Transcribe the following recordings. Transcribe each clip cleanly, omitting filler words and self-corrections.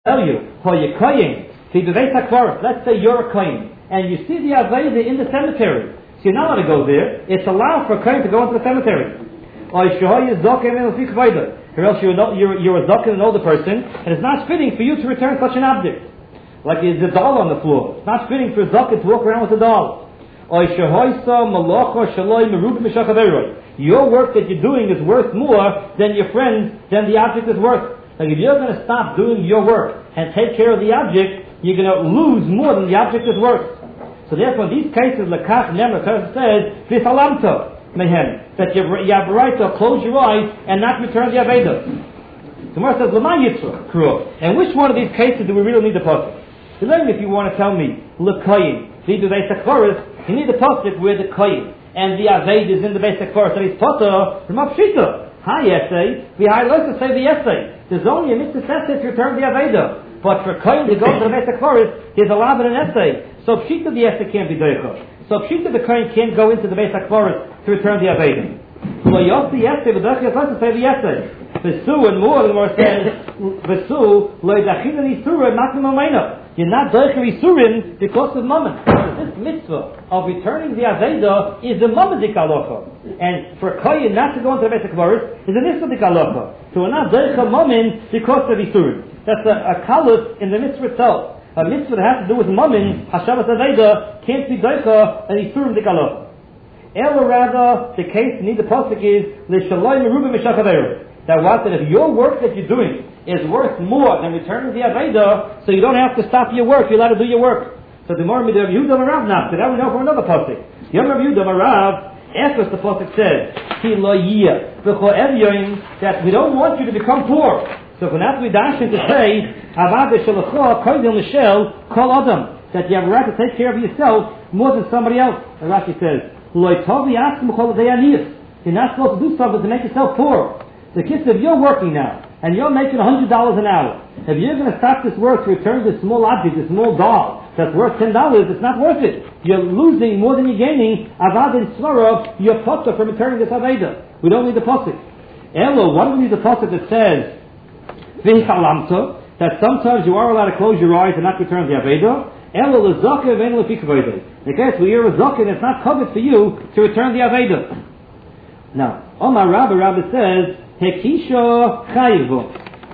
tell you, let's say you're a kohen, and you see the Aveda in the cemetery. So you're not allowed to go there. It's allowed for a kohen to go into the cemetery. Or else you're a zokin, an older person, and it's not fitting for you to return such an object. Like there's a doll on the floor. It's not fitting for a zokin to walk around with a doll. Your work that you're doing is worth more than your friends, than the object is worth. Like if you're going to stop doing your work and take care of the object, you're going to lose more than the object is worth. So therefore, in these cases, Lekach Nemer says, V'salamto mehen, that you have a right to close your eyes and not return the Aveda. The Gemara says, L'ma Yitzra, Kruah. And which one of these cases do we really need the pasuk? So then, if you want to tell me, L'koyin, V'du Beis HaKvaros, you need the pasuk where the koyin and the Aveda is in the Beis HaKvaros, and he's potter from Pshita. Hi essay, let's say the essay. There's only a mitzvah essay to return the Aveda. But for kohen to go to the Beis HaKvaros, he's allowed in an essay. So Pshita the essay can't be deicha. So Pshita the kohen can't go into the Beis HaKvaros to return the Aveda. So Yossi essay, but let's say the essay. V'su and more, the Gemara says, V'su, lo'idachin Yisurim, maklim ameina. You're not deicha Yisurim because of mammon. This mitzvah of returning the Aveda is a mammadik halacha. And for kohen not to go into the Beis HaKvaros is a nismadik halacha. So we're not deicha mammon because of Yisurim. That's a kalus in the mitzvah itself. A mitzvah that has to do with mammon, Hashabbos Aveda, can't be deicha and Yisurim dikaloch. Ela rather, the case you need the pasuk is l'shaloi merubah mishachadeiros. That if your work that you're doing is worth more than returning the Aveda, so you don't have to stop your work, you're allowed to do your work. So the more Rav Yehuda Marav nafta, that we know from another pasuk. Yom Rav Yehuda Marav, after the pasuk says, Ki lo yiyah v'cho evyoim, that we don't want you to become poor. So when after we dash to say, Avada Shalacha, Koidil Michel, Kol Adam, that you have a right to take care of yourself more than somebody else. And Rashi says, Loitovi Asm Chol Deyaniyas. You're not supposed to do something to make yourself poor. The kids, if you're working now, and you're making $100 an hour, if you're going to stop this work to return this small object, this small doll, that's worth $10, it's not worth it. You're losing more than you're gaining. Avad and Svarov, you're potter from returning this Aveda. We don't need the pasuk. Elo, why do we need the pasuk that says, that sometimes you are allowed to close your eyes and not return the Aveda. In the case where you're a Zokin, it's not covered for you to return the Aveda. Now, Omar Rabbi says, Hekisha Chayivu.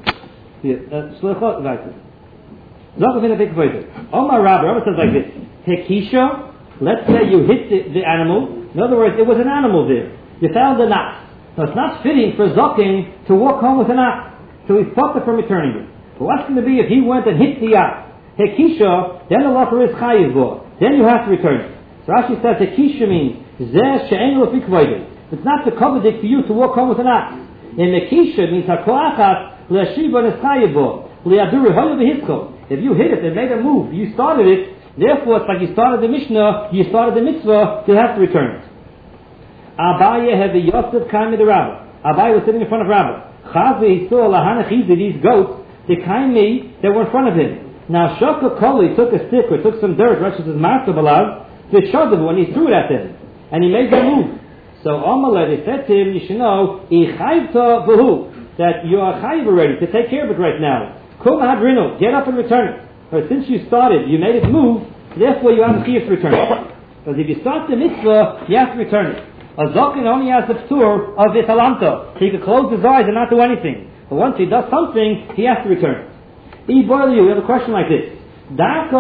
Omar Rabbi says like this, Hekisha, let's say you hit the animal. In other words, it was an animal there. You found an ox. So it's not fitting for Zokin to walk home with an ox. So he's potter from returning it. But what's going to be if he went and hit the ox? Hekisha, then the locker is chayiv bo. Then you have to return it. So Rashi says Hekisha means zeh she'en lefik vayde. It's not the covenant for you to walk home with an ox. And Hekisha means hakoachas le'ashiva neschayiv bo le'adur rehoya v'hitzko. If you hit it and made a move, you started it. Therefore, it's like you started the Mishnah, you started the mitzvah. You have to return it. Abaye had the Yosef came with the Rabbah. Abaye was sitting in front of Rabbah. Chazvi, he saw Lahanachizi, these goats, they came that were in front of him. Now Shaka Koli took a stick or took some dirt, Rashi says Master Balav, the Shadav when he threw it at them. And he made them move. So Amalek, they said to him, you should know, Ichayvta Bahu, that you are chayiv already, to take care of it right now. Kum Hadrino, get up and return it. But since you started, you made it move, therefore you have a chiyuv to return it. Because if you start the mitzvah, you have to return it. A Zokin only has the p'tur of Vitalamta. He can close his eyes and not do anything. But once he does something, he has to return. We have a question like this. It's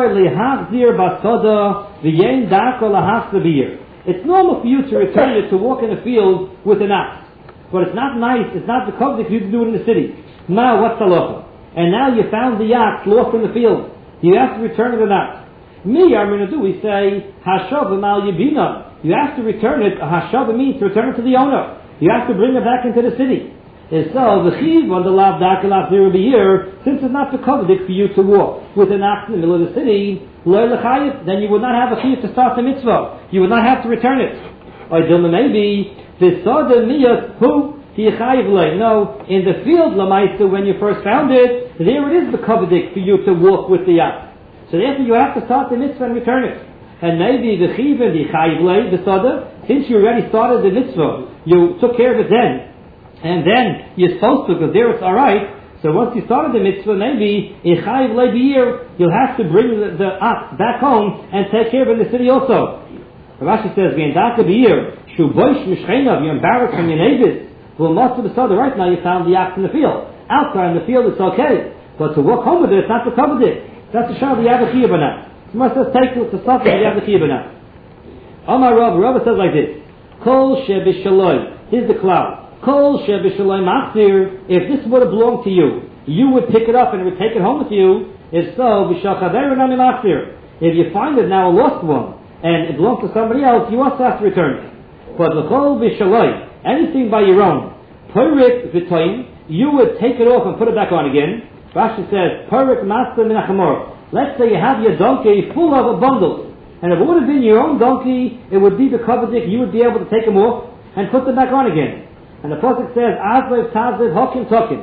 normal for you to return it to walk in the field with an ox. But it's not nice, it's not the covenant for you to do it in the city. Now, what's halacha? And now you found the ox lost in the field. You have to return it or not? Me, I'm going to do, we say, Hashav mal yibina. You have to return it. Hashav means to return it to the owner. You have to bring it back into the city. And so the chiv on the lav dakalav there will be here, since it's not the covenant for you to walk with an ox in the middle of the city, then you would not have a chiv to start the mitzvah. You would not have to return it. Or maybe the soda miyas who no, in the field lamaisa when you first found it, there it is the covenant for you to walk with the ox. So therefore you have to start the mitzvah and return it. And maybe the chiv and the chayiv the soda, since you already started the mitzvah, you took care of it then. And then you're supposed to, because there it's alright, So once you started the mitzvah, maybe you'll have to bring the ox back home and take care of it in the city also. Rashi says, you're embarrassed from your neighbors. Well, most of the soda right now you found the ox in the field. Outside in the field it's okay. But to walk home with it, it's not to cover it. That's the shah of the Yavachiyah Banah. Someone says, take it to suffer the Yavachiyah Banah. Omar Rabba says like this. Kol shebishaloi. Here's the cloud. Kol shebishaloi machzir. If this would have belonged to you, you would pick it up and would take it home with you. If so, b'shalchaver nami machzir. If you find it now a lost one, and it belongs to somebody else, you also have to return it. But l'chol b'shaloi, anything by your own, perik v'toim, you would take it off and put it back on again. Rashi says, perik master min hachamor. Let's say you have your donkey full of a bundle. And if it would have been your own donkey, it would be the coverdick, you would be able to take them off and put them back on again. And the Pasuk says, Azlev Tazev Hokim Tokim.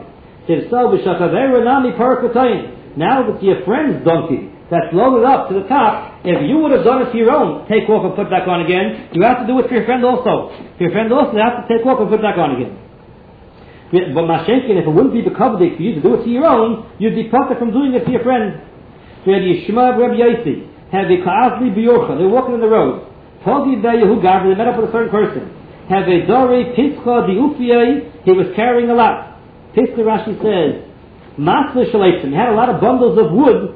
Now it's your friend's donkey that's loaded up to the top. If you would have done it to your own, take off and put back on again, you have to do it for your friend also. For your friend also, you have to take off and put back on again. But Mashenkin, if it wouldn't be the coverdick for you to do it to your own, you'd be perfect from doing it to your friend. Rabbi Yishma, Rabbi Yossi. Have a Ka'azli B'yorcha, they're walking on the road. Togi Be'yehu Gavri, they met up with a certain person. Have a Dori Pischa Di'ufiyai, he was carrying a lot. Pischa Rashi says, Masle Shaleitim, he had a lot of bundles of wood,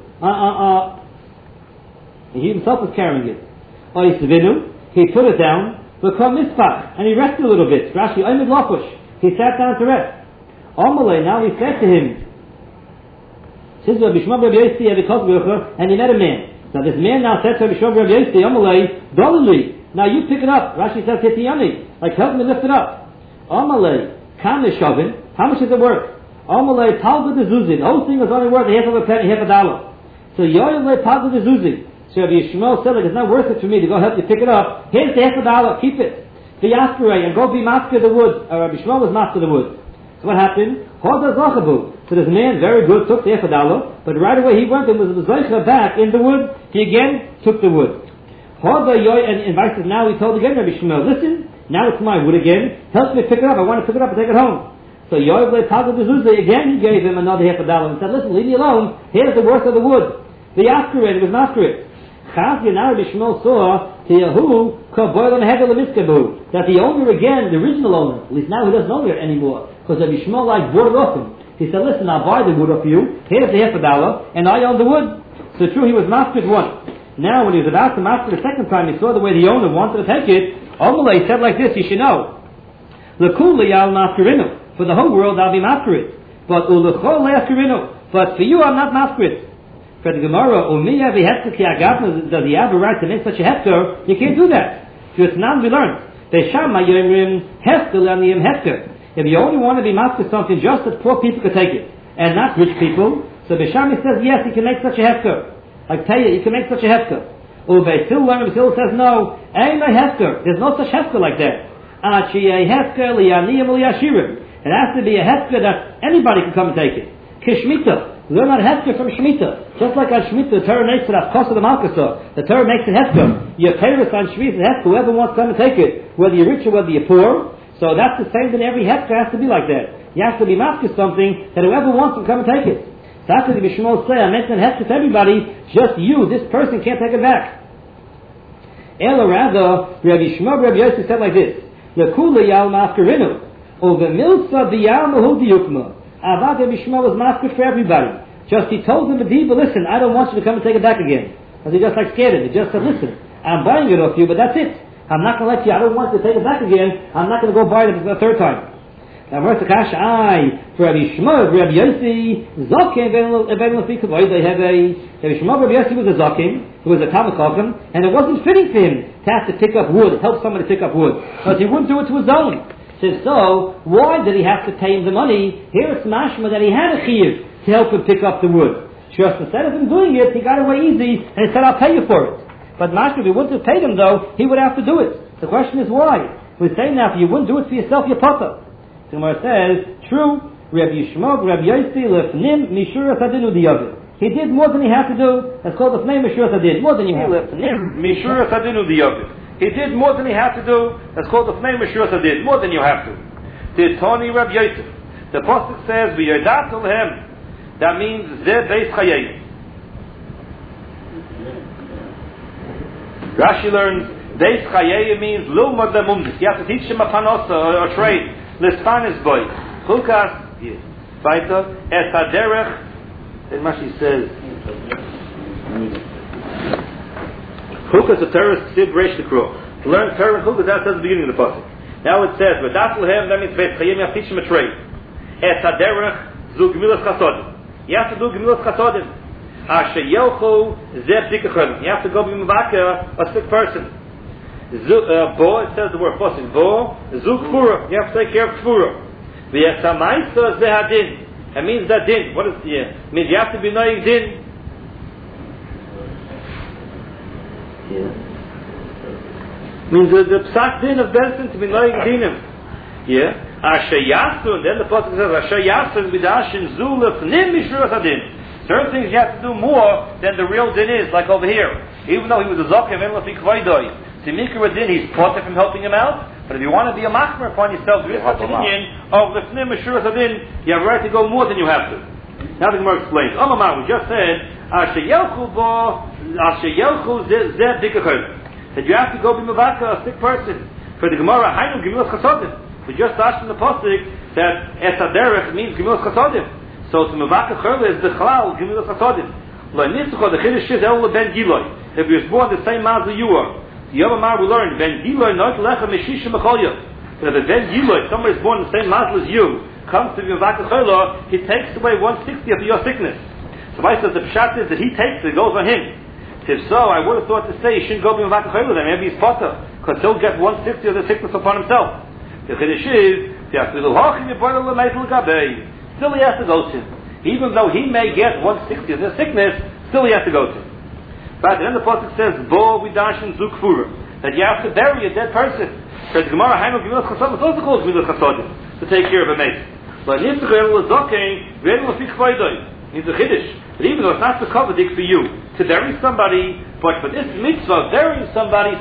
he himself was carrying it. Oisvinu, he put it down, become Mispach, and he rested a little bit. Rashi, Oimid Lachush, he sat down to rest. Omalei, now he said to him, and he met a man. Now this man now said to Rabbi Shimon Rabbi Yossi, Amalei, Dolly, now you pick it up. Rashi says, Hitiyani, like help me lift it up. Amalei, Kameshavin, how much is it worth? Amalei, Talga de Zuzin, the whole thing was only worth a half of a penny, half a dollar. So Yoyalei, Talga de Zuzin. So Rabbi Yishmael said, like, it's not worth it for me to go help you pick it up. Here's the half a dollar, keep it. The Yaskarei, and go be master the wood. Rabbi Yishmael was master the wood. So what happened? Hoda Zachabu. So this man, very good, took the half a dollar, but right away he went and was Zaycha back in the wood. He again took the wood. Hoda Yoy, and invited, now he told again Rabbi Shmuel, listen, now it's my wood again, help me pick it up, I want to pick it up and take it home. So Yoy again he gave him another half a dollar and said, listen, leave me alone, here's the worth of the wood. The Yaskarei, it was masquerade. Chazia, now Rabbi Shmuel saw that the owner again, the original owner, at least now he doesn't own it anymore, because Rabbi Shmuel like bought it off him. He said, listen, I'll buy the wood off you, here's the half a dollar, and I own the wood. So true, he was mastered once. Now when he was about to master the second time, he saw the way the owner wanted to take it. Omalei said like this, you should know. L'kuli al masterinu. For the whole world I'll be mastered. But u'l'chol le'askerinu. But for you I'm not mastered. For the Gemara, u'miya v'hefker ki agavna, does he have a right to make such a hefker? You can't do that. So it's not we learned. Ve'shama yomrim hefker le'aniyim hefker. If you only want to be mastered something just that poor people could take it, and not rich people, so Bishami says, yes, you can make such a hefker. Like tell you can make such a hefker. Uveitil says, no, ain't no hefker. There's no such hefker like that. It has to be a hefker that anybody can come and take it. Kishmita. Learn how to hefker from Shemitah. Just like on Shemitah, the Torah makes it as cost of the Malkasa. The Torah makes it hefker. Your parents on Shemitah hefker, whoever wants to come and take it, whether you're rich or whether you're poor. So that's the same thing, every hefker has to be like that. You have to be masked something that whoever wants to come and take it. So that's what the Bishmol say, I mentioned hefker to everybody, just you, this person can't take it back. Ela rather, Rabbi Shmuel Rabbi Yossi said like this, Lekula yal maskerinu, over milsa biyal mahu diyukma. Avad Rabbi Shmuel was masked for everybody. Just he told them, but listen, I don't want you to come and take it back again. Because he just like scared him. He just said, listen, I'm buying it off you, but that's it. I'm not going to let you, I don't want you to take it back again. I'm not going to go buy it for the third time. Now, for Rabbi Shmuel, Rabbi Yossi, Zokim, Rabbi Shmuel, Rabbi Yossi was a Zokim, who was a Talmud Chacham, and it wasn't fitting for him to have to pick up wood, help somebody pick up wood, because he wouldn't do it to his own. So, why did he have to pay him the money? Here it's mashma that he had a chiyuv to help him pick up the wood. Just instead of him doing it, he got away easy, and he said, I'll pay you for it. But mashma, if he wouldn't have paid him though, he would have to do it. The question is why? We're saying now, if you wouldn't do it for yourself, you're potter. The Gemara says, true, Rabbi Yishmael, Rabbi Yossi, lefnim mishura sadinu diyavir. He did more than he had to do. That's called the flame mishura sadin. More than you have to do. Mishura sadinu diyavir. He did more than he had to do. That's called the flame mishura sadin. More than you have to. Did Tony Rabbi Yossi. The pasuk says, "V'yodatul hem." That means Zeh Beis Chayei. Rashi learns Beis Chayei means Lilmod Lemumdis. You have to teach him a panosa or trade. Lispanis boy. Chukas. Weiter. Es haderech. Then Rashi says. Chukas a terrorist sid reish lekro. To learn Torah and Chukas, that says the beginning of the pasuk. Now it says, "V'datul hem." That means Beis Chayei. You have to teach him a trade. Es haderech zu gemilas chasodim. You have to do gemilas chasodim. Asher yelchu zeh b'dikachim. You have to go be mevaka a sick person. Bo, it says the word pasuk. Bo zu kfura. You have to take care of kfura. V'yasamaisa zeh hadin. It means that din. What is the? It means you have to be knowing din. Yeah. Means the psak din of Benson to be knowing dinim. Yeah. Asher yasu, and then the pasuk says Asher yasu b'dashin zu lefnim mishras hadin. Certain things you have to do more than the real din is, like over here. Even though he was a zakim and lafi kvaydoi, to mikra din, he's potter from helping him out. But if you want to be a machmer upon yourself, there is such an union of lefnim mishras hadin. You have a right to go more than you have to. Now the Gemara explains. Amamar, we just said Asher yelchu zeh b'dikachim. That you have to go be mevaka, a sick person. For the Gemara, Hainu gemilas chasodim. We just asked in the pasuk that esaderech means gemilas chasodim. So to mevaka churla is the chalal gemilas chasodim. Lo nitzucha the chiddush is el ben giloi. If he was born the same mazel you are. The other mar we learned ben giloi not lecha meshisha mecholya. But if ben giloi, somebody is born the same mazel as you, comes to mevaka churla, he takes away 1/60 of your sickness. So I says the pshat is that he takes it goes on him. If so, I would have thought to say he shouldn't go be mevaka churla then. Maybe he's potter because he'll get 1/60 of the sickness upon himself. The chiddush is still he has to go to. Even though he may get 1/60 of the sickness, still he has to go to. But then the pasuk says, "Bo vidashin zukfura," that you have to bury a dead person. Because the Gemara Hainu gemilas chasodim, it's also called gemilas chasodim to take care of a mate. But if the Gemara was zoking, very lafi kvaydoi, means a chiddush. But even though it's not the covenant for you to bury somebody, but for this mitzvah, burying somebody.